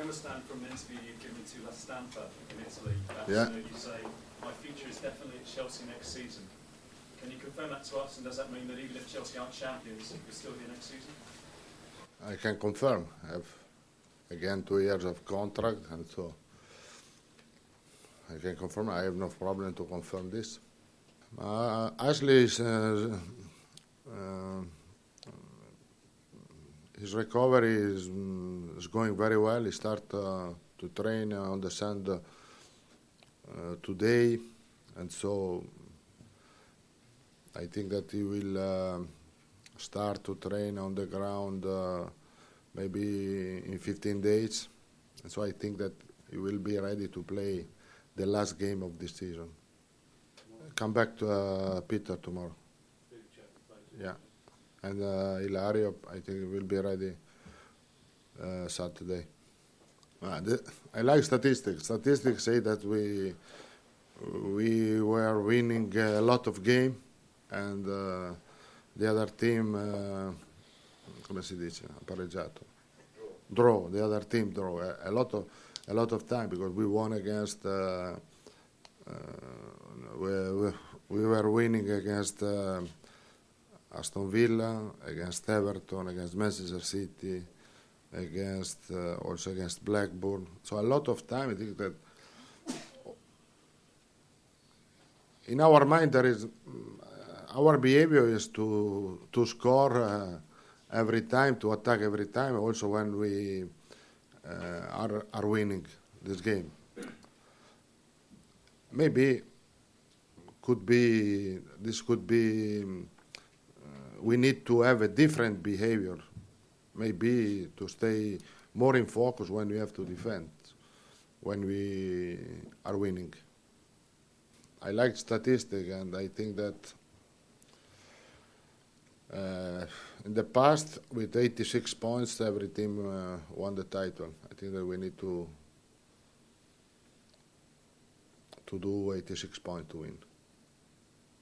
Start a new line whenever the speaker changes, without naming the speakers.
understand from an interview you've given to La Stampa in Italy that you say, my future is definitely at Chelsea next season. Can you confirm that to us, and does that mean that even if Chelsea aren't champions, you'll still be next season?
I can confirm. I have, again, 2 years of contract, and so I can confirm. I have no problem to confirm this. Ashley is... his recovery is going very well. He started to train on the sand today, and so I think that he will start to train on the ground maybe in 15 days. And so I think that he will be ready to play the last game of this season. Come back to Peter tomorrow. Yeah. And Ilario, I think, will be ready Saturday. I like statistics. Statistics say that we were winning a lot of games, and the other team, come si dice, pareggiato, draw. The other team draw a lot of time, because we won against. We were winning against. Aston Villa, against Everton, against Manchester City, also against Blackburn. So a lot of time. I think that in our mind there is our behavior is to score every time, to attack every time. Also when we are winning this game. Maybe this could be. We need to have a different behavior, maybe to stay more in focus when we have to defend, when we are winning. I like statistics, and I think that in the past, with 86 points, every team won the title. I think that we need to do 86 points to win.